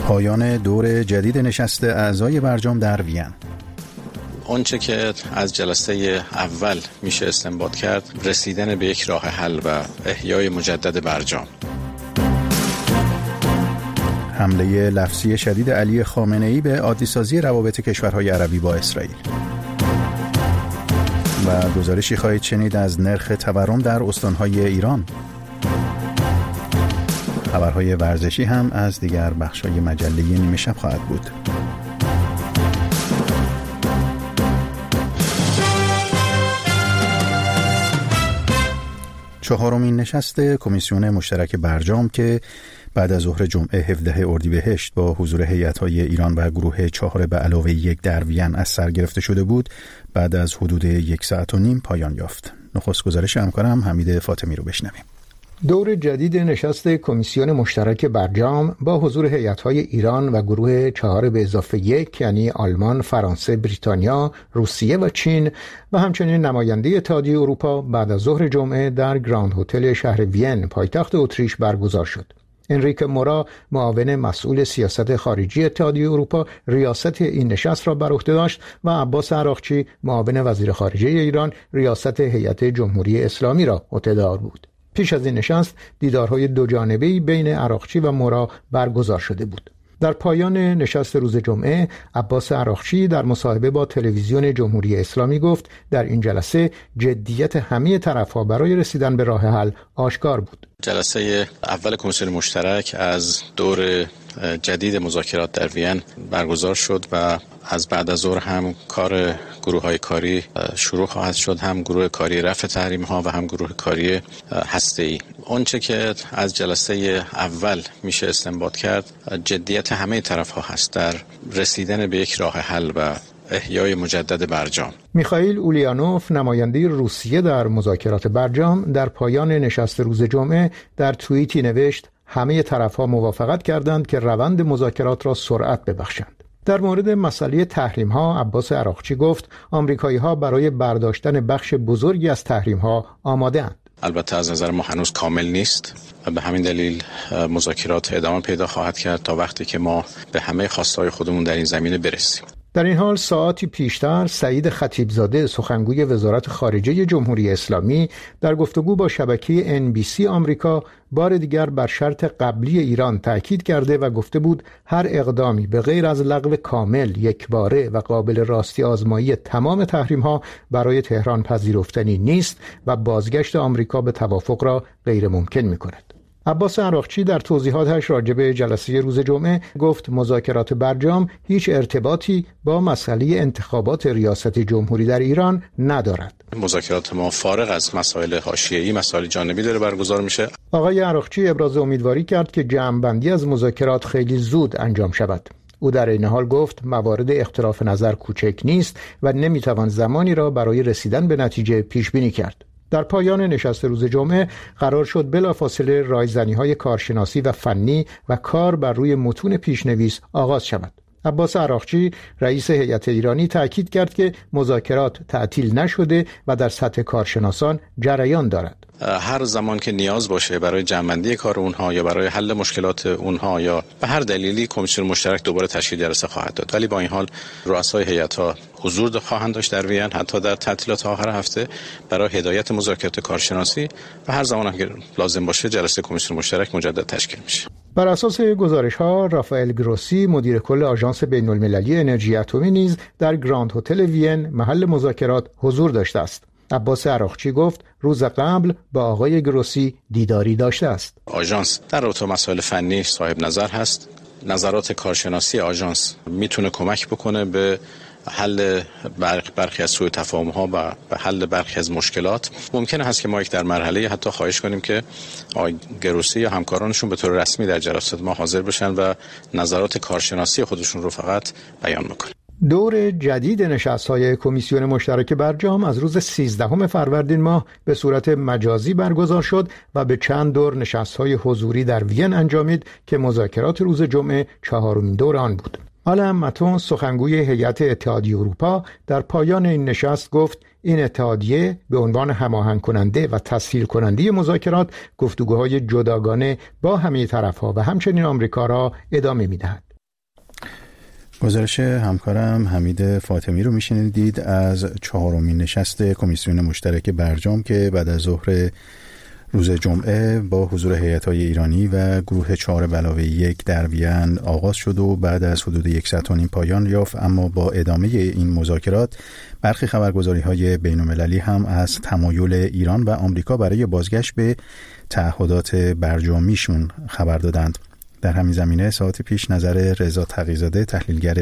پایان دور جدید نشست اعضای برجام در وین. آنچه که از جلسه اول میشه استنباط کرد رسیدن به یک راه حل و احیای مجدد برجام. حمله لفظی شدید علی خامنه‌ای به عادی‌سازی روابط کشورهای عربی با اسرائیل. و گزارشی خواهید شنید از نرخ تورم در استانهای ایران. خبرهای ورزشی هم از دیگر بخش‌های مجله نیمه شب خواهد بود. چهارمین نشست کمیسیون مشترک برجام که بعد از ظهر جمعه 17 اردیبهشت با حضور هیئت‌های ایران و گروه 4 به علاوه 1 در وین از سر گرفته شده بود، بعد از حدود 1 ساعت و نیم پایان یافت. نخست گزارش همکارم حمید فاطمی رو بشنویم. دور جدید نشست کمیسیون مشترک برجام با حضور هیئت‌های ایران و گروه 4 به اضافه 1 یعنی آلمان، فرانسه، بریتانیا، روسیه و چین و همچنین نماینده اتحادیه اروپا بعد از ظهر جمعه در گراند هتل شهر وین پایتخت اتریش برگزار شد. انریک مورا معاون مسئول سیاست خارجی اتحادیه اروپا ریاست این نشست را بر عهده داشت و عباس عراقچی معاون وزیر خارجه ایران ریاست هیئت جمهوری اسلامی را عهده‌دار بود. پیش از این نشست دیدارهای دوجانبه‌ای بین عراقچی و مورا برگزار شده بود. در پایان نشست روز جمعه عباس عراقچی در مصاحبه با تلویزیون جمهوری اسلامی گفت در این جلسه جدیت همه طرف‌ها برای رسیدن به راه حل آشکار بود. جلسه اول کمیسیون مشترک از دور جدید مذاکرات در وین برگزار شد و از بعد از ظهر هم کار گروه‌های کاری شروع خواهد شد، هم گروه کاری رفع تحریم‌ها و هم گروه کاری هسته‌ای. آنچه که از جلسه اول میشه استنباط کرد جدیت همه طرف‌ها هست در رسیدن به یک راه حل و احیای مجدد برجام. میخائیل اولیانوف نماینده روسیه در مذاکرات برجام در پایان نشست روز جمعه در توییتی نوشت همه طرف‌ها موافقت کردند که روند مذاکرات را سرعت ببخشند. در مورد مسئله تحریم‌ها عباس عراقچی گفت آمریکایی‌ها برای برداشتن بخش بزرگی از تحریم‌ها آماده‌اند. البته از نظر ما هنوز کامل نیست و به همین دلیل مذاکرات ادامه پیدا خواهد کرد تا وقتی که ما به همه خواستهای خودمون در این زمینه برسیم. در این حال ساعتی پیشتر سعید خطیبزاده سخنگوی وزارت خارجه جمهوری اسلامی در گفتگو با شبکه NBC آمریکا بار دیگر بر شرط قبلی ایران تأکید کرده و گفته بود هر اقدامی به غیر از لغو کامل، یکباره و قابل راستی آزمایی تمام تحریم‌ها برای تهران پذیرفتنی نیست و بازگشت آمریکا به توافق را غیر ممکن می‌کند. عباس عراقچی در توضیحاتش راجع به جلسه روز جمعه گفت مذاکرات برجام هیچ ارتباطی با مسئله انتخابات ریاست جمهوری در ایران ندارد. مذاکرات ما فارغ از مسائل حاشیه‌ای، مسائل جانبی داره برگزار میشه. آقای عراقچی ابراز امیدواری کرد که جمع‌بندی از مذاکرات خیلی زود انجام شود. او در این حال گفت موارد اختلاف نظر کوچک نیست و نمیتوان زمانی را برای رسیدن به نتیجه پیش بینی کرد. در پایان نشست روز جمعه قرار شد بلافاصله رایزنی‌های کارشناسی و فنی و کار بر روی متون پیشنویس آغاز شود. عباس عراقچی رئیس هیئت ایرانی تأکید کرد که مذاکرات تعطیل نشده و در سطح کارشناسان جریان دارد. هر زمان که نیاز باشه برای جمع‌بندی کار اونها یا برای حل مشکلات اونها یا به هر دلیلی کمیسیون مشترک دوباره تشکیل جلسه خواهد داد، ولی با این حال رؤسای هیئت‌ها حضور خواهند داشت در وین حتی در تعطیلات آخر هفته برای هدایت مذاکرات کارشناسی و هر زمان که لازم باشه جلسه کمیسیون مشترک مجدد تشکیل میشه. بر اساس گزارش‌ها رافائل گروسی مدیر کل آژانس بین‌المللی انرژی اتمی نیز در گراند هتل وین محل مذاکرات حضور داشته است. عباس عراقچی گفت روز قبل با آقای گروسی دیداری داشته است. آژانس در رابطه با مسائل فنی صاحب نظر هست. نظرات کارشناسی آژانس میتونه کمک بکنه به حل برخی از سوء تفاهم‌ها و به حل برخی از مشکلات. ممکنه هست که ما یک در مرحله حتی خواهش کنیم که آقای گروسی یا همکارانشون به طور رسمی در جلسات ما حاضر بشن و نظرات کارشناسی خودشون رو فقط بیان بکنن. دور جدید نشست‌های کمیسیون مشترک برجام از روز 13 فروردین ماه به صورت مجازی برگزار شد و به چند دور نشست‌های حضوری در وین انجامید که مذاکرات روز جمعه 4مین دور آن بود. آلن متون سخنگوی هیئت اتحادیه اروپا در پایان این نشست گفت این اتحادیه به عنوان هماهنگ کننده و تسهیل کننده مذاکرات گفتگوهای جداگانه با همه طرف‌ها و همچنین آمریکا را ادامه می‌دهد. گزارش همکارم حمید فاطمی رو میشنیدید از 4مین نشست کمیسیون مشترک برجام که بعد از ظهر روز جمعه با حضور هیئت‌های ایرانی و گروه 4+1 در وین آغاز شد و بعد از حدود 1 ساعت و نیم پایان یافت، اما با ادامه این مذاکرات برخی خبرگزاری‌های بین‌المللی هم از تمایل ایران و آمریکا برای بازگشت به تعهدات برجامیشون خبر دادند. در همین زمینه ساعت پیش نظر رضا تقی‌زاده تحلیلگر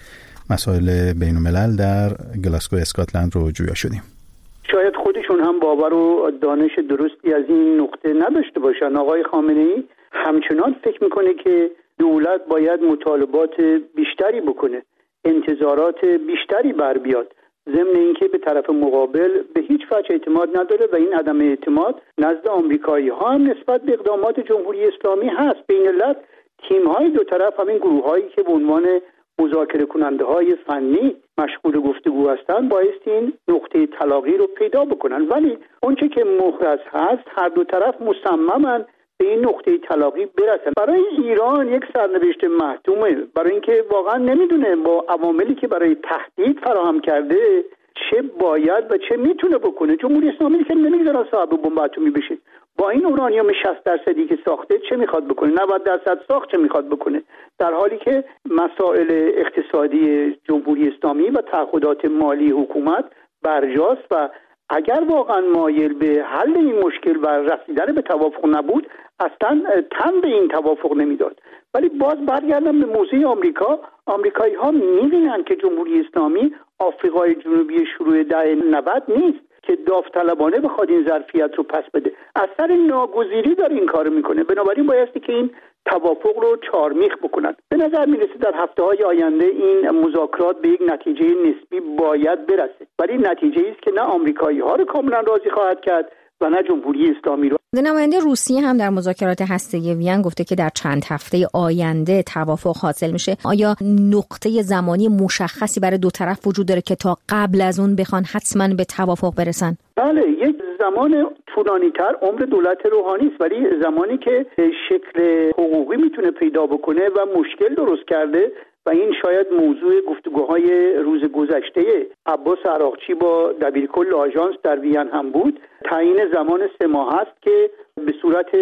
مسائل بین‌الملل در گلاسگو اسکاتلند رو جویا شدیم. شاید خودشون هم باور و دانش درستی از این نقطه نداشته باشن. آقای خامنه‌ای همچنان فکر میکنه که دولت باید مطالبات بیشتری بکنه، انتظارات بیشتری بر بیاد، ضمن اینکه به طرف مقابل به هیچ وجه اعتماد نداره و این عدم اعتماد نزد آمریکایی ها هم نسبت به اقدامات جمهوری اسلامی هست. بین علت تیم های دو طرف، همین گروه هایی که به عنوان مذاکره کننده های فنی مشغول گفتگو هستند، بایستی این نقطه تلاقی رو پیدا بکنن. ولی اونچه که محرز هست، هر دو طرف مصممن به این نقطه تلاقی برسن. برای ایران یک سرنوشت محتومه، برای اینکه واقعا نمیدونه با عواملی که برای تهدید فراهم کرده چه باید و چه میتونه بکنه. جمهوری اسلامی که نمیذاره صاحب بمب اتمی بشه، با این اورانیوم 60% که ساخته چه میخواد بکنه؟ 90% ساخت چه میخواد بکنه؟ در حالی که مسائل اقتصادی جمهوری اسلامی و تعهدات مالی حکومت برجاست و اگر واقعا مایل به حل این مشکل و رسیدن به توافق نبود، اصلا تن به این توافق نمیداد. ولی باز برگردم به موضوع آمریکا. آمریکایی ها میبینن که جمهوری اسلامی آفریقای جنوبی شروع دهه 90 نیست که داوطلبانه بخواد این ظرفیت رو پس بده. اثر ناگزیری داره این کارو میکنه. بنابراین بایستی که این توافق رو چارمیخ بکنن. به نظر میرسه در هفته‌های آینده این مذاکرات به یک نتیجه نسبی باید برسه، ولی نتیجه‌ای است که نه آمریکایی ها رو کاملا راضی خواهد کرد و نه جمهوری اسلامی رو. نماینده روسیه هم در مذاکرات هسته‌ای وین گفته که در چند هفته آینده توافق حاصل میشه. آیا نقطه زمانی مشخصی برای دو طرف وجود داره که تا قبل از اون بخوان حتما به توافق برسن؟ بله، یک زمان طولانی‌تر عمر دولت روحانی است، ولی زمانی که شکل حقوقی میتونه پیدا بکنه و مشکل درست کرده و این شاید موضوع گفتگوهای روز گذشته عباس عراقچی با دبیرکل آژانس در وین هم بود. تعیین زمان 3 ماه است که به صورت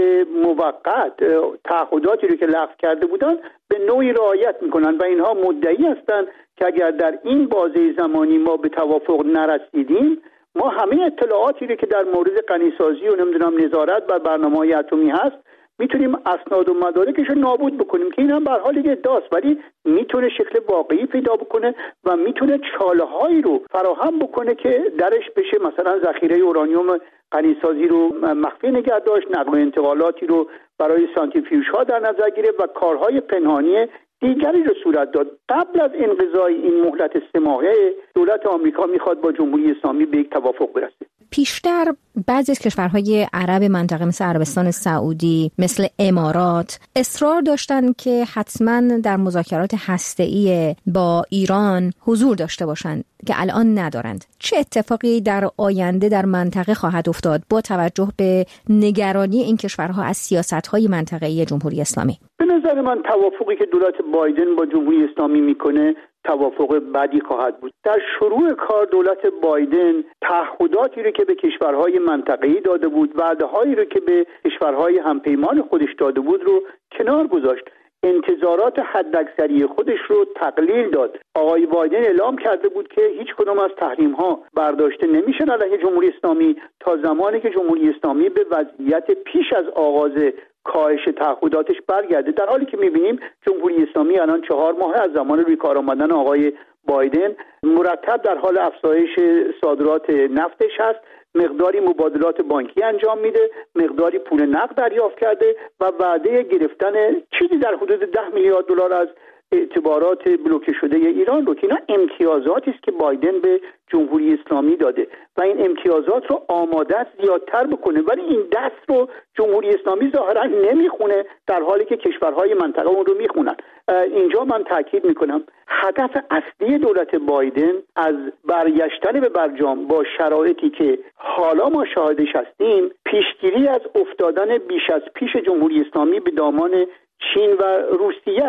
موقت تعهداتی رو که لغو کرده بودن به نوعی رعایت میکنن و اینها مدعی هستند که اگر در این بازه زمانی ما به توافق نرسیدیم، ما همه اطلاعاتی رو که در مورد غنیسازی و نظارت بر برنامه‌های اتمی هست میتونیم اسناد و مدارکش رو نابود بکنیم، که این هم به هر حال یک ادعاست، ولی میتونه شکل واقعی پیدا بکنه و میتونه چاله‌هایی رو فراهم بکنه که درش بشه مثلا ذخیره اورانیوم غنیسازی رو مخفی نگه داشت، نقل و انتقالاتی رو برای سانتریفیوژها در نظر گرفت و کارهای پنهانی دیگری رو صورت داد. قبل از انقضای این مهلت 3 ماهه دولت آمریکا میخواد با جمهوری اسلامی به یک توافق برسه. پیشتر بعضی از کشورهای عرب منطقه مثل عربستان سعودی، مثل امارات اصرار داشتن که حتما در مذاکرات هسته‌ای با ایران حضور داشته باشند که الان ندارند. چه اتفاقی در آینده در منطقه خواهد افتاد با توجه به نگرانی این کشورها از سیاست‌های منطقه‌ای جمهوری اسلامی؟ به نظر من توافقی که دولت بایدن با جمهوری اسلامی میکنه توافق بدی خواهد بود. در شروع کار دولت بایدن تعهداتی رو که به کشورهای منطقه‌ای داده بود، وعده‌هایی رو که به کشورهای همپیمان خودش داده بود رو کنار گذاشت. انتظارات حداکثری خودش رو تقلیل داد. آقای بایدن اعلام کرده بود که هیچ کدام از تحریم‌ها برداشته نمیشه علیه جمهوری اسلامی تا زمانی که جمهوری اسلامی به وضعیت پیش از آغاز کاهش تعهداتش برگرده. در حالی که می‌بینیم جمهوری اسلامی الان 4 ماه از زمان روی کار آمدن آقای بایدن مرتب در حال افزایش صادرات نفتش هست، مقداری مبادلات بانکی انجام میده، مقداری پول نقد دریافت کرده و وعده گرفتن چیزی در حدود 10 میلیارد دلار از اعتبارات بلوکه شده ایران رو، که اینا امتیازاتی است که بایدن به جمهوری اسلامی داده و این امتیازات رو آماده است زیادتر بکنه، ولی این دست رو جمهوری اسلامی ظاهرا نمیخونه، در حالی که کشورهای منطقه اون رو میخونن. اینجا من تاکید میکنم هدف اصلی دولت بایدن از برگشتن به برجام با شرایطی که حالا ما شاهدش هستیم، پیشگیری از افتادن بیش از پیش جمهوری اسلامی به دامان چین و روسیه است.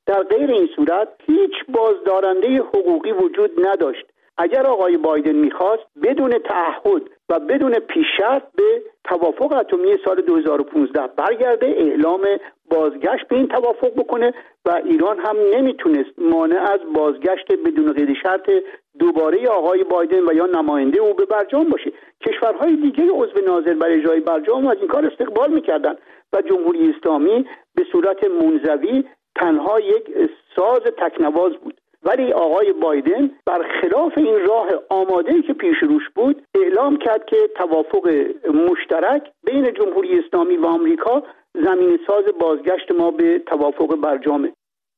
در غیر این صورت هیچ بازدارنده حقوقی وجود نداشت. اگر آقای بایدن میخواست بدون تعهد و بدون پیش‌شرط به توافق اتمی سال 2015 برگرده، اعلام بازگشت به این توافق بکنه و ایران هم نمیتونست مانع از بازگشت بدون قید شرط دوباره آقای بایدن و یا نماینده او به برجام باشه. کشورهای دیگه عضو ناظر برای اجرای برجام از این کار استقبال میکردن و جمهوری اسلامی به صورت منزوی تنها یک ساز تکنواز بود. ولی آقای بایدن برخلاف این راه آماده‌ای که پیش روش بود اعلام کرد که توافق مشترک بین جمهوری اسلامی و آمریکا زمین ساز بازگشت ما به توافق برجامه.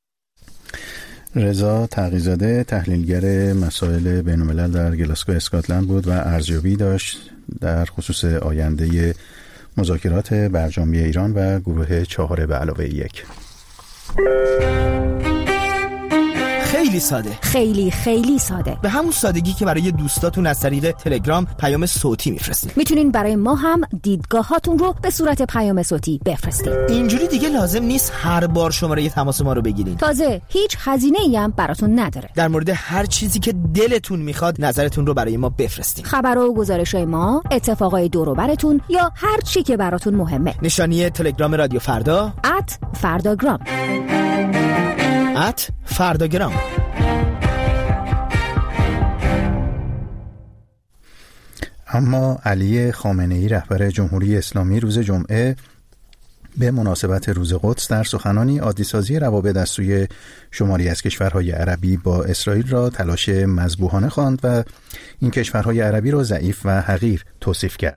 رضا تقی‌زاده تحلیلگر مسائل بین‌الملل در گلاسگو اسکاتلند بود و ارزیابی داشت در خصوص آینده مذاکرات برجامی ایران و گروه 4+1. خیلی ساده، خیلی ساده، به همون سادگی که برای دوستاتون از طریق تلگرام پیام صوتی میفرستید. میتونین برای ما هم دیدگاهاتون رو به صورت پیام صوتی بفرستید. اینجوری دیگه لازم نیست هر بار شماره تماس ما رو بگیرین. تازه هیچ هزینه‌ای هم براتون نداره. در مورد هر چیزی که دلتون میخواد نظرتون رو برای ما بفرستید. خبر و گزارش‌های ما، اتفاقای دور و براتون یا هر چی که براتون مهمه. نشانی تلگرام رادیو فردا @فرداگرام @فرداگرام. اما علی خامنه‌ای رهبر جمهوری اسلامی روز جمعه به مناسبت روز قدس در سخنانی عادی‌سازی روابط از سوی شماری از کشورهای عربی با اسرائیل را تلاش مذبوحانه خواند و این کشورهای عربی را ضعیف و حقیر توصیف کرد.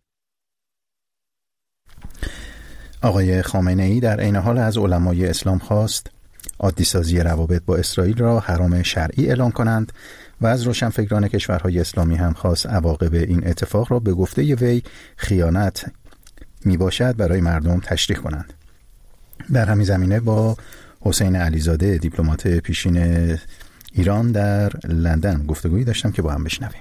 آقای خامنه‌ای در عین حال از علمای اسلام خواست عادی‌سازی روابط با اسرائیل را حرام شرعی اعلان کنند و از روشنفکران کشورهای اسلامی هم خواست عواقب این اتفاق را به گفته وی خیانت می باشد برای مردم تشریح کنند. در همین زمینه با حسین علیزاده دیپلمات پیشین ایران در لندن گفتگویی داشتم که با هم بشنویم.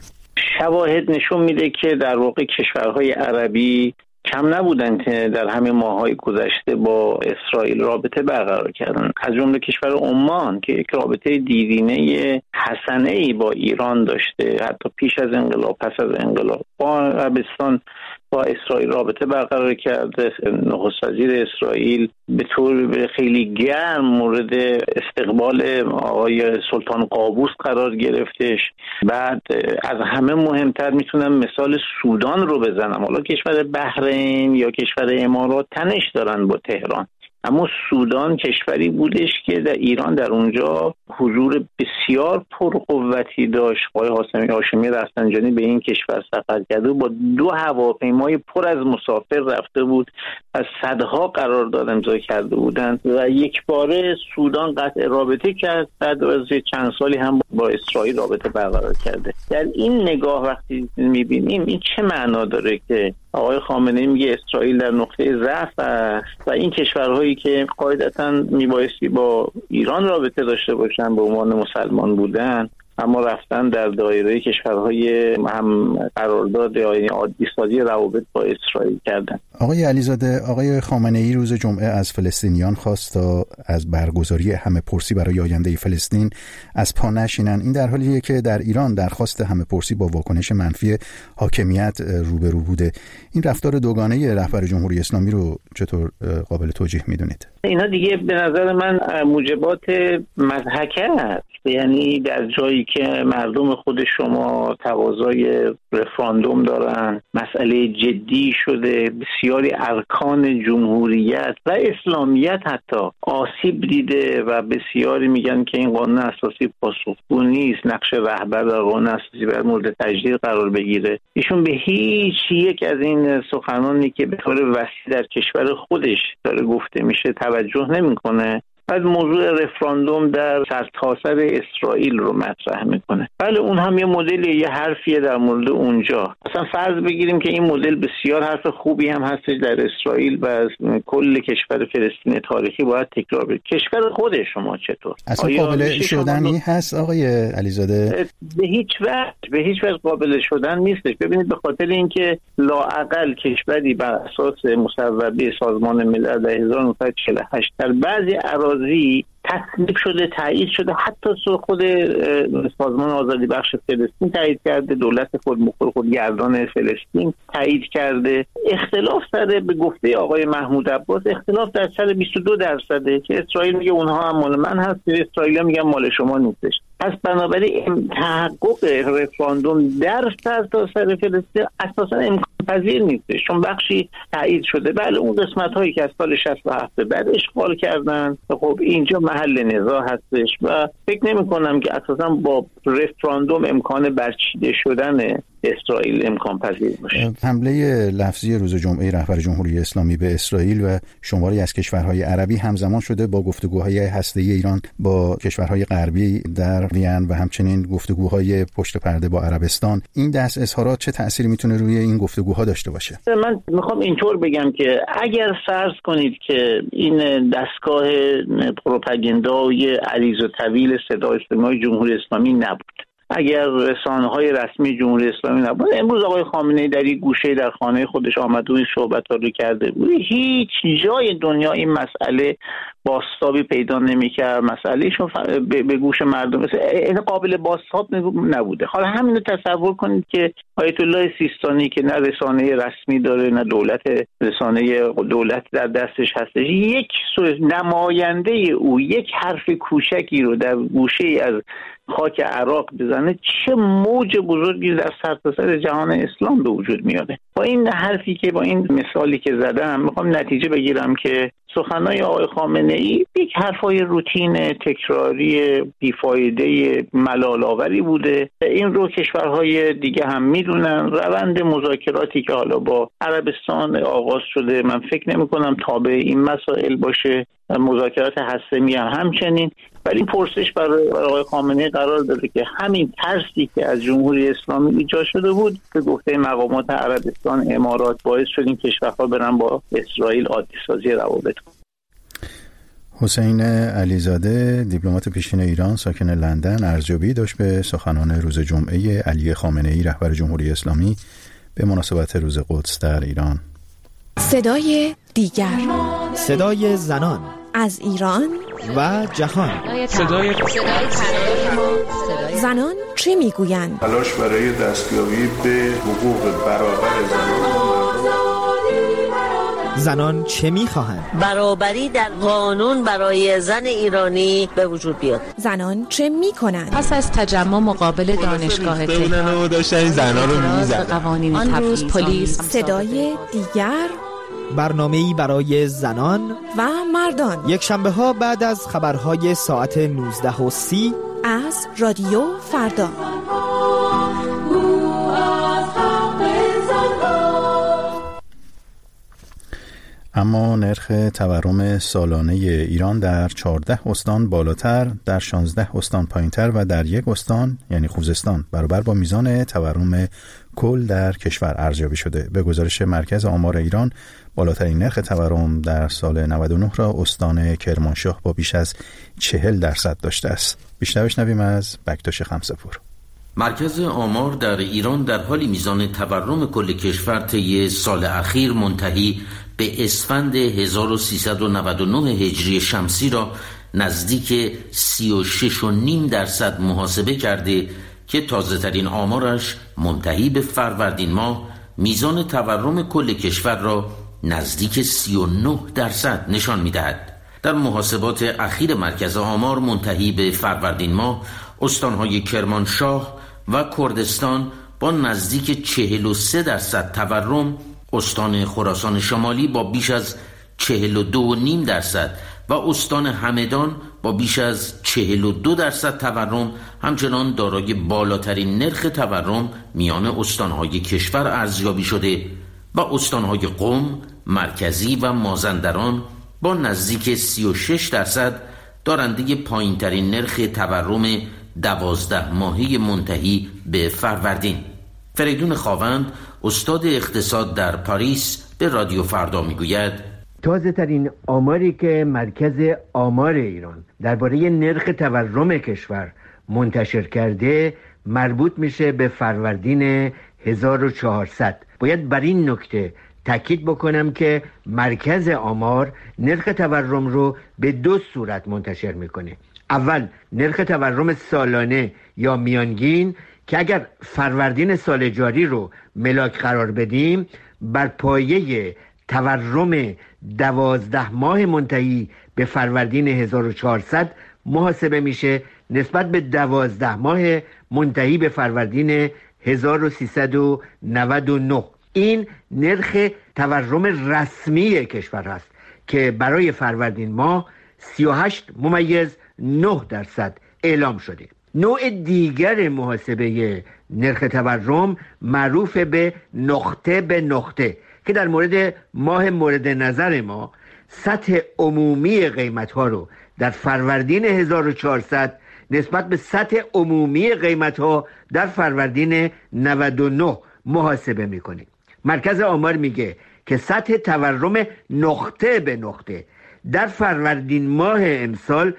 شواهد نشون میده که در واقع کشورهای عربی کم نبودن که در همین ماه‌های گذشته با اسرائیل رابطه برقرار کردن، از جمله کشور عمان که یک رابطه دیرینه حسنه‌ای با ایران داشته، حتی پیش از انقلاب، پس از انقلاب. با عربستان با اسرائیل رابطه برقرار کرده. نخست وزیر اسرائیل به طور خیلی گرم مورد استقبال آقای سلطان قابوس قرار گرفتش. بعد از همه مهمتر میتونم مثال سودان رو بزنم. حالا کشور بحرین یا کشور امارات تنش دارن با تهران، اما سودان کشوری بودش که در ایران در اونجا حضور بسیار پرقوتی داشت. آقای هاشمی رفسنجانی به این کشور سفر کرده و با 2 هواپیمای پر از مسافر رفته بود، از صدها قرارداد امضا کرده بودند و یک باره سودان قطع رابطه کرد. بعد از چند سالی هم با اسرائیل رابطه برقرار کرده. در این نگاه وقتی میبینیم این چه معنا داره که آقای خامنه‌ای میگه اسرائیل در نقطه ضعف است و این کشورهایی که قاعدتاً میبایستی با ایران رابطه داشته باشن به عنوان مسلمان بودن، اما رفتن در دایره کشورهای هم قرارداد یعنی عادی‌سازی روابط با اسرائیل کردن. آقای علیزاده، آقای خامنه‌ای روز جمعه از فلسطینیان خواست تا از برگزاری همه‌پرسی برای آینده فلسطین از پا نشینن. این در حالیه که در ایران درخواست همه‌پرسی با واکنش منفی حاکمیت روبرو بوده. این رفتار دوگانه رهبر جمهوری اسلامی رو چطور قابل توجیه می‌دونید؟ اینا دیگه به نظر من موجبات مضحکه است. یعنی در جایی که مردم خود شما تقاضای رفراندوم دارن، مسئله جدی شده، بسیاری ارکان جمهوریت و اسلامیت حتی آسیب دیده و بسیاری میگن که این قانون اساسی پاسخگو نیست، نقش رهبر در قانون اساسی باید مورد تجدید قرار بگیره. ایشون به هیچ یک از این سخنانی که به طور وسیع در کشور خودش داره گفته میشه توجه نمیکنه. بعد موضوع رفراندوم در سرتاسر اسرائیل رو مطرح میکنه. بله اون هم یه مدل، یه حرفیه در مورد اونجا. اصلا فرض بگیریم که این مدل بسیار حرف خوبی هم هستش در اسرائیل و از کل کشور فلسطین تاریخی باید تکرار بشه. کشور خود شما چطور؟ اصلا قابل شدنی هست آقای علیزاده؟ به هیچ وجه قابل شدن نیستش. ببینید به خاطر اینکه لااقل کشوری بر اساس مصوبه سازمان ملل در 1948 در بعضی اراضی تصویب شده، تایید شده، حتی خود سازمان آزادی بخش فلسطین تایید کرده، دولت خودگردان فلسطین تایید کرده. اختلاف سر به گفته آقای محمود عباس اختلاف در سر 22% که اسرائیل میگه اونها هم مال من هست، اسرائیل میگه مال شما نیستش. پس بنابراین تحقق رفراندوم در سرتاسر فلسطین اساسا امکان پذیر نیستش، چون بخشی تایید شده. بله اون قسمت هایی که از سال 67 بعد اشغال کردن، خب اینجا محل نزاع هستش و فکر نمی کنم که اساسا با رفراندوم امکان برچیده شدن اسرائیل امکان پذیر باشه. حمله لفظی روز جمعه رهبر جمهوری اسلامی به اسرائیل و شماری از کشورهای عربی همزمان شده با گفتگوهای هسته‌ای ایران با کشورهای غربی در وین و همچنین گفتگوهای پشت پرده با عربستان. این دست اظهارات چه تأثیری میتونه روی این گفتگوها داشته باشه؟ من میخوام اینطور بگم که اگر فرض کنید که این دستگاه پروپاگاندای عریض و طویل صدای اجتماعی جمهوری اسلامی نبود، اگر رسانه‌های رسمی جمهوری اسلامی نبود، امروز آقای خامنه‌ای در یک گوشه در خانه خودش آمد و این صحبت‌ها رو کرده بود. هیچ جای دنیا این مسئله بازتابی پیدا نمی‌کرد، مسئلهشون به گوش مردم این قابل بازتاب نبوده. حالا همین رو تصور کنید که آیت الله سیستانی که نه رسانه رسمی داره نه رسانه دولت در دستش هستش، یک نماینده او یک حرف کوچکی رو در گوشه از خاک عراق بزنه، چه موج بزرگی در سرتاسر جهان اسلام به وجود میاد. با این حرفی که با این مثالی که زدم میخوام نتیجه بگیرم که سخنای آقای خامنه‌ای یک حرفای روتین تکراری بیفایده ملال‌آوری بوده. این رو کشورهای دیگه هم میدونن. روند مذاکراتی که حالا با عربستان آغاز شده من فکر نمی‌کنم تابع این مسائل باشه، مذاکرات هسته‌ای هم همچنین. ولی پرسش برای آقای خامنه‌ای قرار داده که همین ترسی که از جمهوری اسلامی ایجاد شده بود به گفته مقامات عربستان امارات باعث شد این کشورها برن با اسرائیل عادی سازی روابط کنن. حسین علیزاده دیپلمات پیشین ایران ساکن لندن ارزیابی داشت به سخنان روز جمعه علی خامنه‌ای رهبر جمهوری اسلامی به مناسبت روز قدس در ایران. صدای دیگر، صدای زنان از ایران و جهان. صدای زنان چه میگویند؟ تلاش برای دستیابی به حقوق برابر زنان چه میخواهند؟ برابری در قانون برای زن ایرانی به وجود بیاد. زنان چه میکنند؟ پس از تجمع مقابل دانشگاه تهران داشتن زنان رو میزدن. آن روز پلیس. صدای دیگر، برنامه‌ای برای زنان و مردان، یک شنبه ها بعد از خبرهای ساعت 19:30 از رادیو فردا. اما نرخ تورم سالانه ایران در 14 استان بالاتر، در 16 استان پایینتر و در یک استان یعنی خوزستان برابر با میزان تورم کل در کشور ارزیابی شده. به گزارش مرکز آمار ایران بالاترین نرخ تورم در سال 99 را استان کرمانشاه با بیش از 40% داشته است. بیشتر بشنویم از بکتاش خمسه‌پور. مرکز آمار در ایران در حالی میزان تورم کل کشور طی سال اخیر منتهی به اسفند 1399 هجری شمسی را نزدیک 36.5% محاسبه کرده که تازه ترین آمارش منتهی به فروردین ماه میزان تورم کل کشور را نزدیک 39% نشان می‌دهد. در محاسبات اخیر مرکز آمار منتهی به فروردین ماه استان‌های کرمانشاه و کردستان با نزدیک 43% تورم، استان خراسان شمالی با بیش از 42.5% و استان همدان با بیش از 42% تورم همچنان دارای بالاترین نرخ تورم میان استان‌های کشور ارزیابی شده و استان‌های قم، مرکزی و مازندران با نزدیک 36% دارنده پایین‌ترین نرخ تورم 12 ماهه منتهی به فروردین. فریدون خاوند استاد اقتصاد در پاریس به رادیو فردا میگوید تازه ترین آماری که مرکز آمار ایران درباره نرخ تورم کشور منتشر کرده مربوط میشه به فروردین 1400. باید بر این نکته تأکید بکنم که مرکز آمار نرخ تورم رو به 2 صورت منتشر میکنه. اول نرخ تورم سالانه یا میانگین که اگر فروردین سال جاری رو ملاک قرار بدیم بر پایه تورم 12 ماه منتهی به فروردین 1400 محاسبه میشه نسبت به 12 ماه منتهی به فروردین 1399. این نرخ تورم رسمی کشور هست که برای فروردین ماه 38.9% اعلام شده. نوع دیگر محاسبه نرخ تورم معروف به نقطه به نقطه که در مورد ماه مورد نظر ما سطح عمومی قیمت ها رو در فروردین 1400 نسبت به سطح عمومی قیمت ها در فروردین 99 محاسبه میکنه. مرکز آمار میگه که سطح تورم نقطه به نقطه در فروردین ماه امسال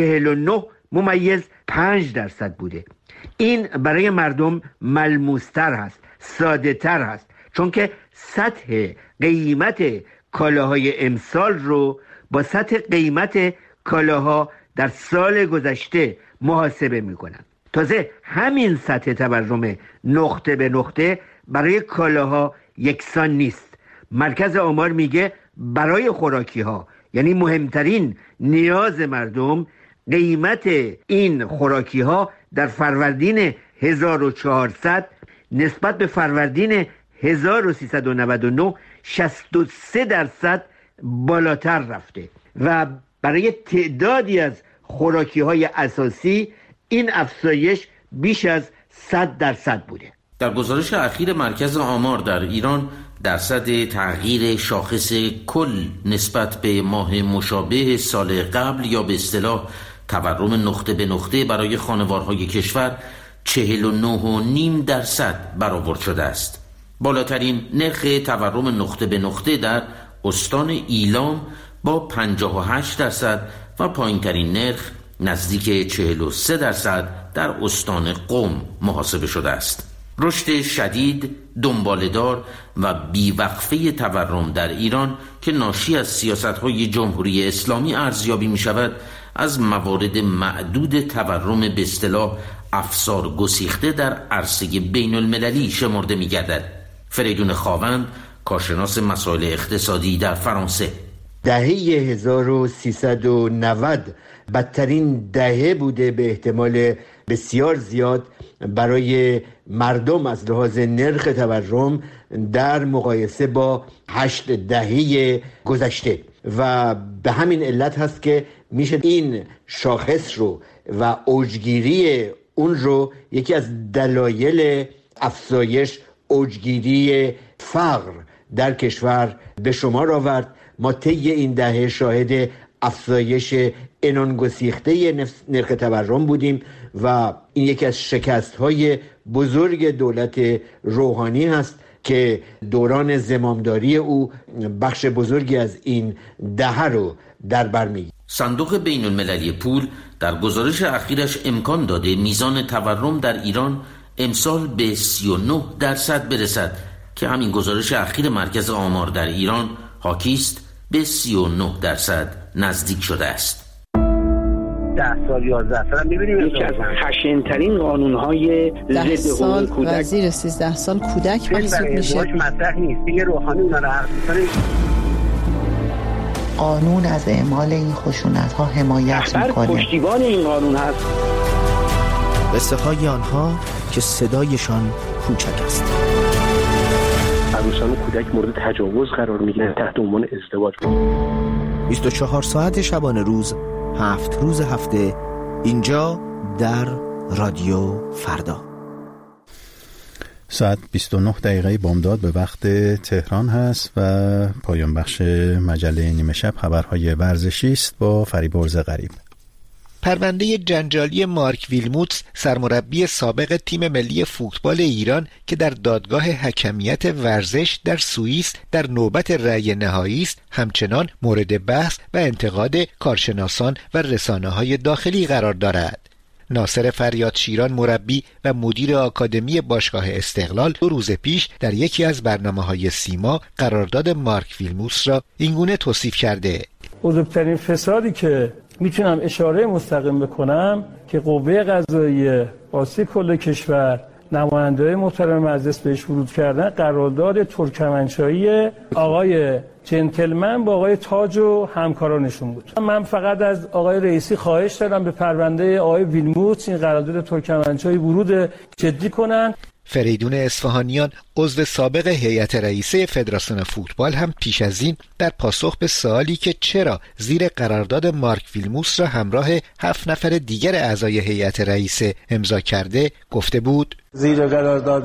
49.5% بوده. این برای مردم ملموستر هست، ساده تر هست، چون که سطح قیمت کالاهای امسال رو با سطح قیمت کالاها در سال گذشته محاسبه میکنن. تازه همین سطح تورم نقطه به نقطه برای کالاها یکسان نیست. مرکز آمار میگه برای خوراکی ها، یعنی مهمترین نیاز مردم، قیمت این خوراکی ها در فروردین 1400 نسبت به فروردین 1399 63% بالاتر رفته و برای تعدادی از خوراکی های اساسی این افزایش بیش از 100% بوده. در گزارش اخیر مرکز آمار در ایران درصد تغییر شاخص کل نسبت به ماه مشابه سال قبل یا به اصطلاح تورم نقطه به نقطه برای خانوارهای کشور 49.5% برآورد شده است. بالاترین نرخ تورم نقطه به نقطه در استان ایلام با 58% و پایینترین نرخ نزدیک 43% در استان قم محاسبه شده است. رشد شدید، دنباله‌دار و بیوقفه تورم در ایران که ناشی از سیاست‌های جمهوری اسلامی ارزیابی می‌شود، از موارد معدود تورم به اصطلاح افسار گسیخته در عرصه بین المللی شمرده می‌گردد. فریدون خاوند، کارشناس مسائل اقتصادی در فرانسه: دهه 1390 بدترین دهه بوده به احتمال بسیار زیاد برای مردم از لحاظ نرخ تورم در مقایسه با 8 دهه گذشته و به همین علت هست که میشه این شاخص رو و اوجگیری اون رو یکی از دلایل افزایش اوجگیری فقر در کشور به شمار آورد. ما طی این دهه شاهد افزایش عنان گسیخته نرخ تورم بودیم و این یکی از شکست‌های بزرگ دولت روحانی هست که دوران زمامداری او بخش بزرگی از این دهه رو در بر می‌گیرد. صندوق بین المللی پول در گزارش اخیرش امکان داده میزان تورم در ایران امسال به 39% برسد که همین گزارش اخیر مرکز آمار در ایران حاکی است به 39% نزدیک شده است. 10 سال 11 سال می‌بینیم یکی از خشن‌ترین قانون‌های ضد حقوق کودک و زیر 13 سال کودک محسوب میشه. مطرح نیست. دیگه روحانی اونا رو حرف می‌زنه. قانون از اعمال این خشونت‌ها حمایت می‌کنه. پشتیبان این قانون هست. قصه‌های آنها که صدایشان کوچک است. عروسان و کودک مورد تجاوز قرار می‌گیرند تحت عنوان ازدواج. 24 ساعت شبانه روز، 7 روز هفته، اینجا در رادیو فردا. ساعت 29 دقیقه بامداد به وقت تهران هست و پایان بخش مجله نیمه شب خبرهای ورزشی است با فریبرز غریب. پرونده جنجالی مارک ویلموتس سرمربی سابق تیم ملی فوتبال ایران که در دادگاه حکمیت ورزش در سوئیس در نوبت رأی نهایی است همچنان مورد بحث و انتقاد کارشناسان و رسانه‌های داخلی قرار دارد. ناصر فریاد شیران مربی و مدیر آکادمی باشگاه استقلال 2 روز پیش در یکی از برنامه‌های سیما قرارداد مارک ویلموتس را اینگونه توصیف کرده: بزرگترین فسادی که میتونم اشاره مستقیم بکنم که قوه قضاییه واسه کل کشور نماینده‌های محترم مجلس بهش ورود کردن قرارداد ترکمنچایی آقای جنتلمن با آقای تاج و همکارانشون بود. من فقط از آقای رئیسی خواهش دارم به پرونده آقای ویلموتس این قرارداد ترکمنچایی ورود جدی کنن. فریدون اصفهانیان عضو سابق هیئت رئیسه فدراسیون فوتبال هم پیش از این در پاسخ به سوالی که چرا زیر قرارداد مارک ویلموتس را همراه 7 نفر دیگر اعضای هیئت رئیسه امضا کرده گفته بود: زیر قرارداد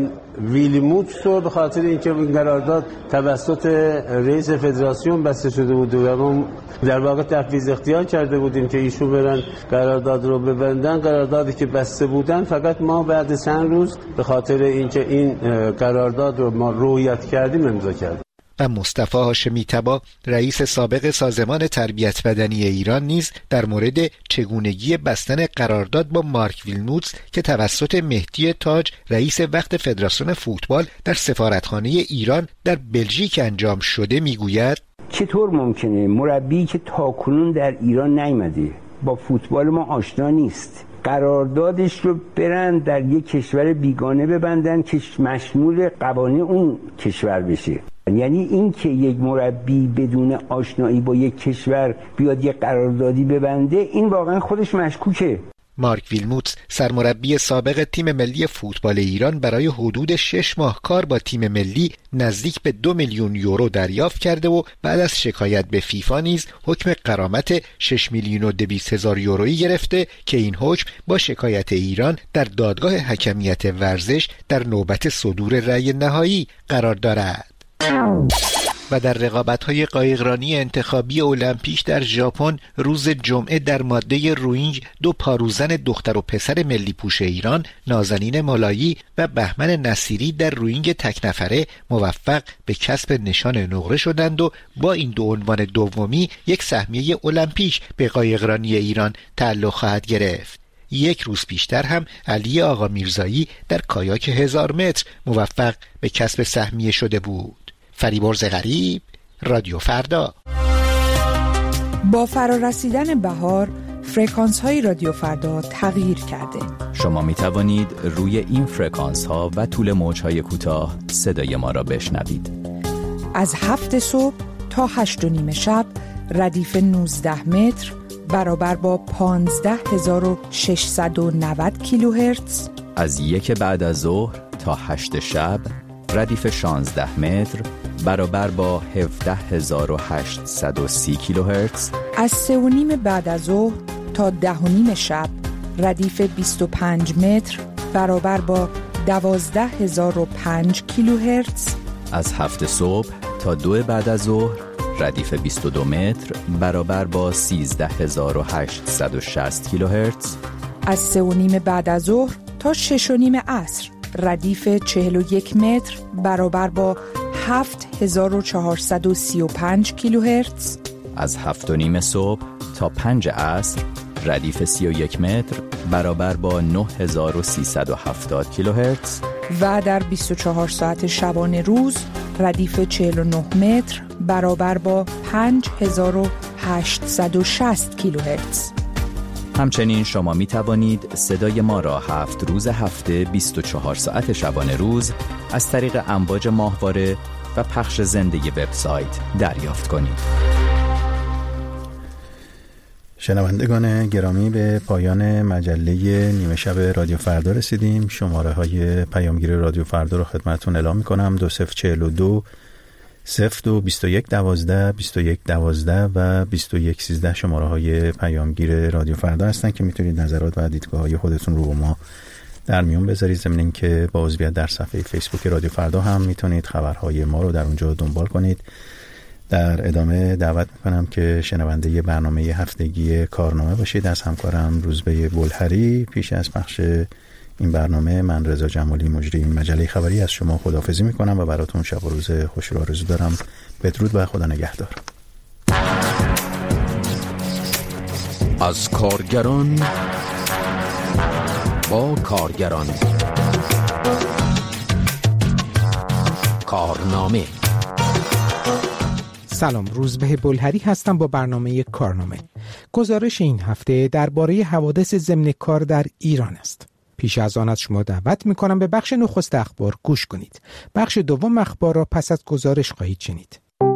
ویلموتس رو به خاطر اینکه این قرارداد توسط رئیس فدراسیون بسته شده بود و ما در واقع تفویض اختیار کرده بودیم که ایشون برن قرارداد رو ببندن. قراردادی که بسته بودن فقط ما بعد چند روز به خاطر اینکه این قرارداد رو ما رعایت کردیم امضا کردیم. و مصطفی هاشمی طبا رئیس سابق سازمان تربیت بدنی ایران نیز در مورد چگونگی بستن قرارداد با مارک ویلموتس که توسط مهدی تاج رئیس وقت فدراسیون فوتبال در سفارتخانه ایران در بلژیک انجام شده میگوید: چطور ممکنه مربی که تاکنون در ایران نیامده، با فوتبال ما آشنا نیست، قراردادش رو برن در یک کشور بیگانه ببندن که مشمول قوانین اون کشور بشه؟ یعنی این که یک مربی بدون آشنایی با یک کشور بیاد یک قراردادی ببنده، این واقعا خودش مشکوکه. مارک ویلموتس سرمربی سابق تیم ملی فوتبال ایران برای حدود 6 ماه کار با تیم ملی نزدیک به 2 میلیون یورو دریافت کرده و بعد از شکایت به فیفا نیز حکم غرامت 6 میلیون و 200 هزار یورویی گرفته که این حکم با شکایت ایران در دادگاه حکمیت ورزش در نوبت صدور رأی نهایی قرار دارد. و در رقابت‌های قایقرانی انتخابی المپیک در ژاپن روز جمعه در ماده روینگ 2 پاروزن دختر و پسر ملی پوش ایران نازنین مالایی و بهمن نصیری در روینگ تک نفره موفق به کسب نشان نقره شدند و با این 2 عنوان دومی یک سهمیه المپیک به قایقرانی ایران تعلق خواهد گرفت. 1 روز پیشتر هم علی آقا میرزایی در کایاک 1000 متر موفق به کسب سهمیه شده بود. فریبرز غریب، رادیو فردا. با فرارسیدن بهار فرکانس های رادیو فردا تغییر کرده. شما می توانید روی این فرکانس ها و طول موج های کوتاه صدای ما را بشنوید. از 7 صبح تا 8 و نیم شب ردیف 19 متر برابر با 15690 کیلوهرتز. از 1 بعد از ظهر تا 8 شب ردیف 16 متر برابر با 17830 کیلوهرتز. از 3 و نیم بعد از ظهر تا 10 و نیم شب ردیف 25 متر برابر با 12005 کیلوهرتز. از 7 صبح تا 2 بعد از ظهر ردیف 22 متر برابر با 13860 کیلوهرتز. از 3 و نیم بعد از ظهر تا 6 و نیم عصر ردیف 41 متر برابر با 7435 کیلوهرتز. از 7 و نیم صبح تا 5 عصر ردیف 31 متر برابر با 9370 کیلوهرتز. و در 24 ساعت شبانه روز ردیف 49 متر برابر با 5860 کیلوهرتز. همچنین شما می توانید صدای ما را 7 روز هفته 24 ساعت شبانه روز از طریق امواج ماهواره و پخش زنده وبسایت دریافت کنید. شنوندگان گرامی، به پایان مجله نیمه شب رادیو فردا رسیدیم. شماره های پیامگیر رادیو فردا رو خدمتتون اعلام می‌کنم: 2042 02 21 12 21 12 و 21 13 شماره های پیامگیر رادیو فردا هستن که میتونید نظرات و دیدگاه‌های خودتون رو با ما در میون بذارید. ضمن اینکه با عضویت در صفحه فیسبوک رادیو فردا هم میتونید خبرهای ما رو در اونجا دنبال کنید. در ادامه دعوت میکنم که شنونده برنامه هفتگی کارنامه باشید از همکارم روزبه بلحری. پیش از پخش این برنامه من رضا جمالی مجری این مجله خبری از شما خداحافظی میکنم و براتون شب و روز خوش رو آرزو دارم. بدرود و خدا نگهدار. از کارگران با کارگران. کارنامه. سلام، روزبه بلهری هستم با برنامه کارنامه. گزارش این هفته درباره حوادث ضمن کار در ایران است. پیش از آن از شما دعوت می‌کنم به بخش نخست اخبار گوش کنید. بخش دوم اخبار را پس از گزارش خواهید شنید.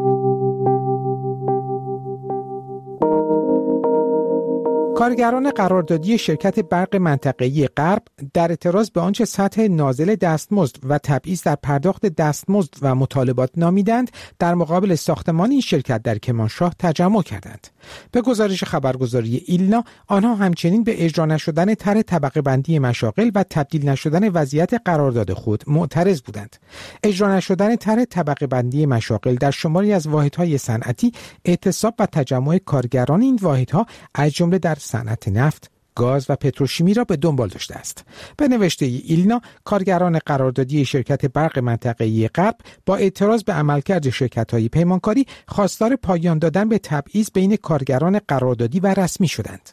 کارگران قراردادی شرکت برق منطقه‌ای غرب در اعتراض به آنچه سطح نازل دستمزد و تبعیض در پرداخت دستمزد و مطالبات نامیدند در مقابل ساختمان این شرکت در کرمانشاه تجمع کردند. به گزارش خبرگزاری ایلنا، آنها همچنین به اجرا نشدن طرح طبقه بندی مشاغل و تبدیل نشدن وضعیت قرارداد خود معترض بودند. اجرا نشدن طرح طبقه بندی مشاغل در شماری از واحدهای صنعتی اعتصاب و تجمع کارگران این واحدها از جمله در صنعت نفت، گاز و پتروشیمی را به دنبال داشته است. به نوشته ایلنا، کارگران قراردادی شرکت برق منطقه‌ای غرب با اعتراض به عملکرد شرکت‌های پیمانکاری خواستار پایان دادن به تبعیض بین کارگران قراردادی و رسمی شدند.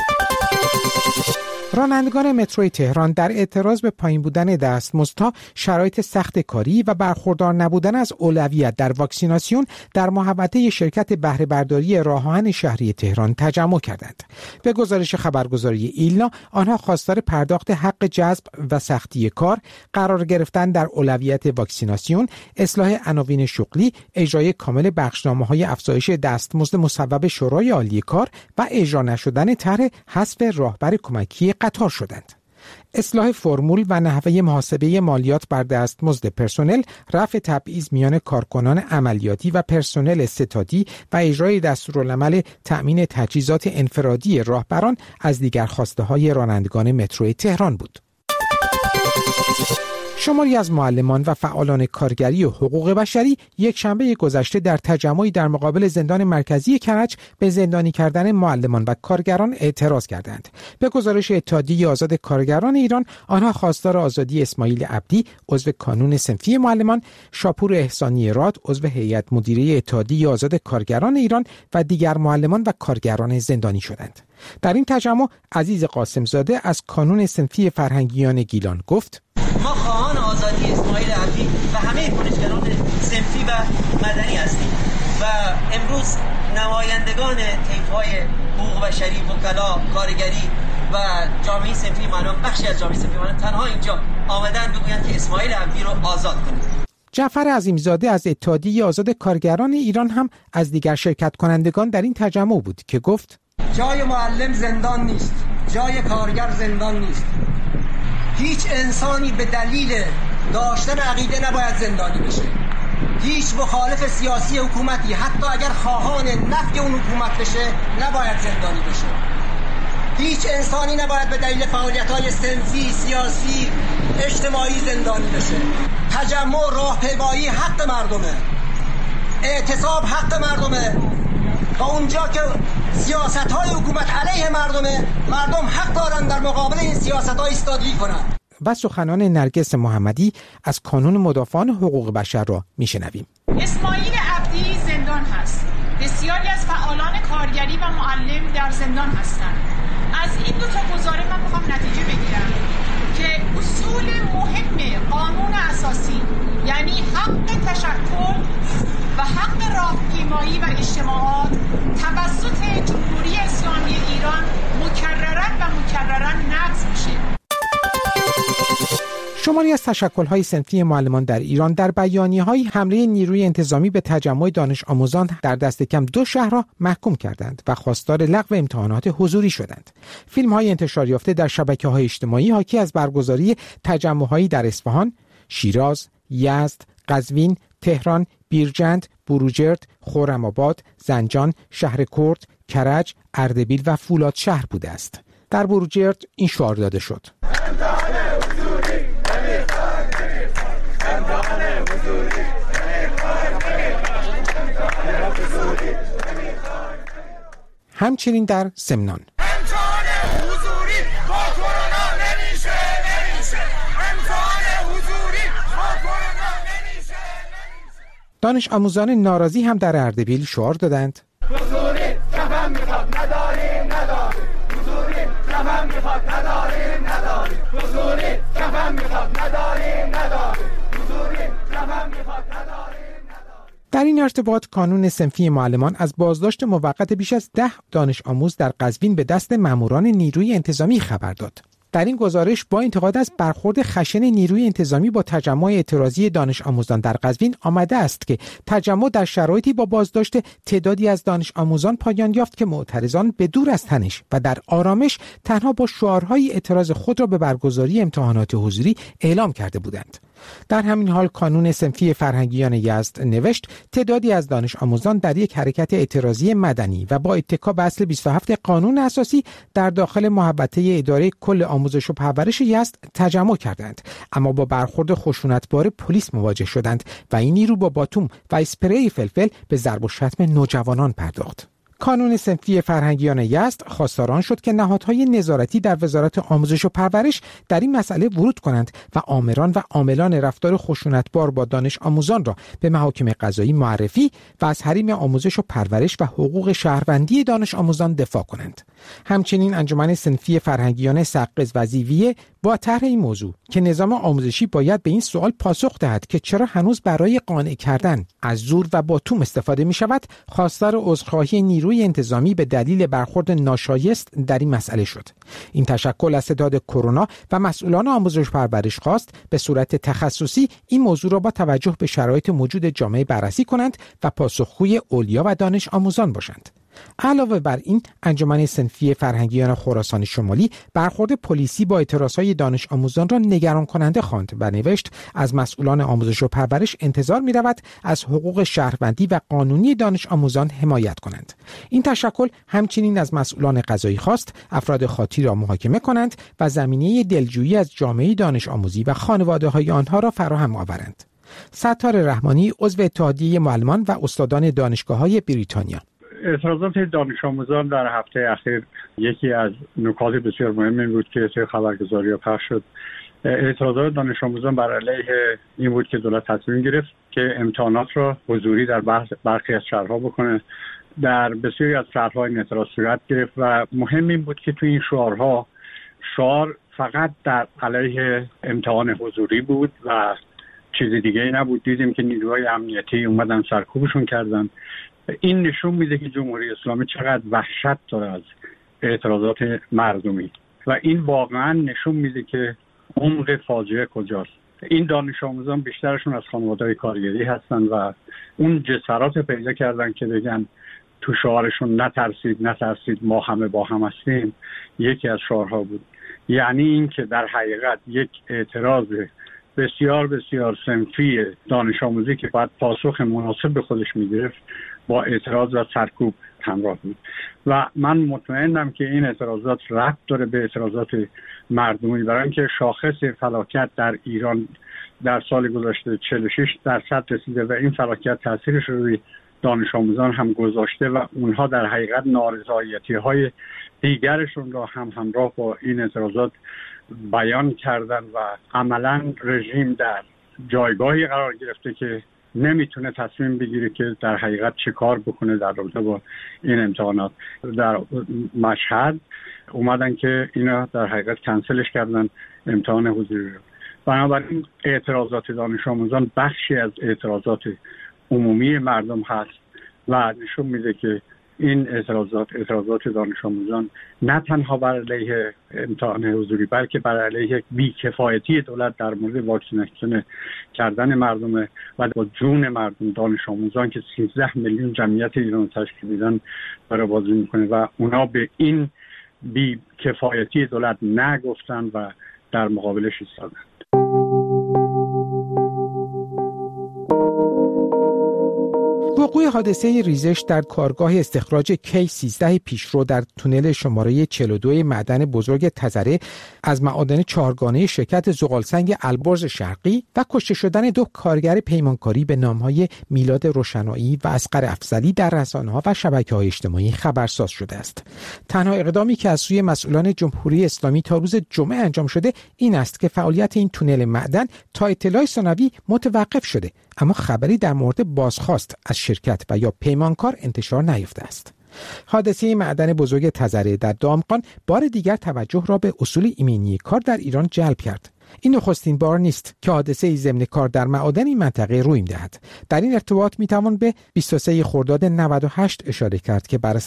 رانندگان متروی تهران در اعتراض به پایین بودن دستمزدها، شرایط سخت کاری و برخوردار نبودن از اولویت در واکسیناسیون در محوطه شرکت بهره برداری راه آهن شهری تهران تجمع کردند. به گزارش خبرگزاری ایلنا، آنها خواستار پرداخت حق جذب و سختی کار، قرار گرفتن در اولویت واکسیناسیون، اصلاح عناوین شغلی، اجرای کامل بخشنامه‌های افزایش دستمزد مصوب شورای عالی کار و اجرا نشدن طرح حذف راهبر کمکی قطار شدند. اصلاح فرمول و نحوه محاسبه مالیات بر دستمزد پرسنل، رفع تبعیض میان کارکنان عملیاتی و پرسنل ستادی و اجرای دستورالعمل تأمین تجهیزات انفرادی راهبران از دیگر خواسته‌های رانندگان مترو تهران بود. شماری از معلمان و فعالان کارگری و حقوق بشری یک شنبه گذشته در تجمعی در مقابل زندان مرکزی کرج به زندانی کردن معلمان و کارگران اعتراض کردند. به گزارش اتحادیه آزاد کارگران ایران، آنها خواستار آزادی اسماعیل عبدی، عضو کانون صنفی معلمان، شاپور احسانی راد، عضو هیئت مدیره اتحادیه آزاد کارگران ایران و دیگر معلمان و کارگران زندانی شدند. در این تجمع عزیز قاسمزاده از کانون صنفی فرهنگیان گیلان گفت: ما خواهان آزادی اسماعیل عبدی و همه کنشگران صنفی و مدنی هستیم و امروز نمایندگان طیف‌های حقوق بشری، وکلا، کارگری و جامعه صنفی معلم، بخشی از جامعه صنفی معلم تنها اینجا آمدن بگویند که اسماعیل عبدی رو آزاد کنید. جعفر عظیمزاده از اتحادیه آزاد کارگران ایران هم از دیگر شرکت کنندگان در این تجمع بود که گفت: جای معلم زندان نیست، جای کارگر زندان نیست. هیچ انسانی به دلیل داشتن عقیده نباید زندانی بشه. هیچ مخالف سیاسی حکومتی، حتی اگر خواهان نفی اون حکومت بشه، نباید زندانی بشه. هیچ انسانی نباید به دلیل فعالیت‌های صنفی، سیاسی، اجتماعی زندانی بشه. تجمع، راهپیمایی حق مردمه. اعتصاب حق مردمه. و اونجا که سیاست‌های حکومت علیه مردمه، مردم حق دارن در مقابل این سیاست‌ها ایستادگی کنن. و سخنان نرگس محمدی از کانون مدافعان حقوق بشر را میشنویم. اسماعیل عبدی زندان هست. بسیاری از فعالان کارگری و معلم در زندان هستند. از این دو تا گزاره من میخوام نتیجه بگیرم که اصول مهم قانون اساسی، یعنی حق تشکل و حق راهپیمایی و اجتماعات توسط جمهوری اسلامی ایران مکرراً نقض میشه. شماری از تشکل‌های صنفی معلمان در ایران در بیانیه‌های حمله نیروی انتظامی به تجمع دانش آموزان در دست کم 2 شهر را محکوم کردند و خواستار لغو امتحانات حضوری شدند. فیلم‌های انتشار یافته در شبکه‌های اجتماعی حاکی از برگزاری تجمع‌هایی در اصفهان، شیراز، یزد، قزوین، تهران، بیرجند، بروجرد، خرم‌آباد، زنجان، شهر کرد، کرج، اردبیل و فولادشهر بوده است. در بروجرد این شعار داده شد: همچنین در سمنان دانش آموزان ناراضی هم در اردبیل شعار دادند: حضوری کفن میخواد نداریم حضوری کفن میخواد نداریم حضوری کفن میخواد نداریم حضوری کفن میخواد نداریم. در این ارتباط کانون صنفی معلمان از بازداشت موقت بیش از 10 دانش آموز در قزوین به دست ماموران نیروی انتظامی خبر داد. در این گزارش با انتقاد از برخورد خشن نیروی انتظامی با تجمع اعتراضی دانش آموزان در قزوین آمده است که تجمع در شرایطی با بازداشت تعدادی از دانش آموزان پایان یافت که معترضان به دور از تنش و در آرامش تنها با شعارهای اعتراض خود را به برگزاری امتحانات حضوری اعلام کرده بودند. در همین حال کانون صنفی فرهنگیان یزد نوشت تعدادی از دانش آموزان در یک حرکت اعتراضی مدنی و با اتکا به اصل 27 قانون اساسی در داخل محوطه اداره کل آموزش و پرورش یزد تجمع کردند، اما با برخورد خشونتبار پلیس مواجه شدند و این نیرو با باتوم و اسپری فلفل به ضرب و شتم نوجوانان پرداخت. کانون صنفی فرهنگیان یزد خواستار شد که نهادهای نظارتی در وزارت آموزش و پرورش در این مسئله ورود کنند و آمران و عاملان رفتار خشونتبار با دانش آموزان را به محاکم قضایی معرفی و از حریم آموزش و پرورش و حقوق شهروندی دانش آموزان دفاع کنند. همچنین انجمن صنفی فرهنگیان سقز و زیویه با طرح این موضوع که نظام آموزشی باید به این سوال پاسخ دهد که چرا هنوز برای قانع کردن از زور و باتوم استفاده می شود، خواستار عذرخواهی نیروی انتظامی به دلیل برخورد ناشایست در این مسئله شد. این تشکل از ستاد کرونا و مسئولان آموزش و پرورش خواست به صورت تخصصی این موضوع را با توجه به شرایط موجود جامعه بررسی کنند و پاسخگوی اولیا و دانش آموزان باشند. علاوه بر این، انجمن صنفی فرهنگیان خراسان شمالی برخورد پلیسی با اعتراضهای دانش آموزان را نگران کننده خواند و نوشت از مسئولان آموزش و پرورش انتظار می رود از حقوق شهروندی و قانونی دانش آموزان حمایت کنند. این تشکل همچنین از مسئولان قضایی خواست افراد خاطی را محاکمه کنند و زمینه دلجویی از جامعه دانش آموزی و خانواده های آنها را فراهم آورند. ستار رحمانی عضو اتحادیه معلمان و استادان دانشگاه‌های بریتانیا: اعتراضات دانش آموزان در هفته اخیر یکی از نکات بسیار مهم بود که توی خبرگزاری‌ها پخش شد. اعتراضات دانش آموزان بر علیه این بود که دولت تصمیم گرفت که امتحانات را حضوری در برخی از شهرها بکنه. در بسیاری از شهرها این اعتراض صورت گرفت و مهم این بود که توی این شعار فقط در علیه امتحان حضوری بود و چیز دیگه ای نبود. دیدیم که نیروهای امنیتی اومدن سرکوبشون کردن. این نشون میده که جمهوری اسلامی چقدر وحشت داره از اعتراضات مردمی و این واقعا نشون میده که عمق فاجعه کجاست. این دانش آموزان بیشترشون از خانواده‌های کارگری هستن و اون جسارت پیدا کردن که بگن تو شعارشون نترسید ما همه با هم هستیم یکی از شعارها بود. یعنی این که در حقیقت یک اعتراض بسیار بسیار صنفی دانش آموزی که باید پاسخ مناسب به خودش میگرفت با اعتراض و سرکوب همراه بود و من مطمئنم که این اعتراضات ربط داره به اعتراضات مردمی، برای اینکه شاخص فلاکت در ایران در سال گذشته 46% رسیده و این فلاکت تاثیرش روی دانش آموزان هم گذاشته و اونها در حقیقت نارضایتی‌های دیگرشون را هم همراه با این اعتراضات بیان کردن و عملاً رژیم در جایگاهی قرار گرفته که نمیتونه تصمیم بگیره که در حقیقت چه کار بکنه در رابطه با این امتحانات. در مشهد اومدن که اینا در حقیقت کنسلش کردن امتحان حضوری رو. بنابراین اعتراضات دانش آموزان بخشی از اعتراضات عمومی مردم هست و نشون میده که این اعتراضات دانش آموزان نه تنها بر علیه امتحان حضوری بلکه بر علیه بی‌کفایتی دولت در مورد واکسیناسیون کردن مردم و با جون مردم دانش آموزان که 13 میلیون جمعیت ایران تشکیل میدن برای بازی میکنه و اونا به این بی‌کفایتی دولت نگفتن و در مقابلش ایستادن. وقوع حادثه ریزش در کارگاه استخراج کی-13 پیشرو در تونل شماره 42 معدن بزرگ تزره از معادن چهارگانه شرکت زغالسنگ البرز شرقی و کشته شدن 2 کارگر پیمانکاری به نامهای میلاد روشنایی و اصغر افضلی در رسانه‌ها و شبکه‌های اجتماعی خبرساز شده است. تنها اقدامی که از سوی مسئولان جمهوری اسلامی تا روز جمعه انجام شده این است که فعالیت این تونل معدن تا اطلاع ثانوی متوقف شده، اما خبری در مورد بازخواست از شرکت و یا پیمانکار انتشار نیافته است. حادثه معدن بزرگ تزره در دامغان بار دیگر توجه را به اصول ایمنی کار در ایران جلب کرد. این نخستین بار نیست که حادثه ضمن کار در معادن این منطقه روی می‌دهد. در این ارتباط می‌توان به 23 خرداد 98 اشاره کرد که بر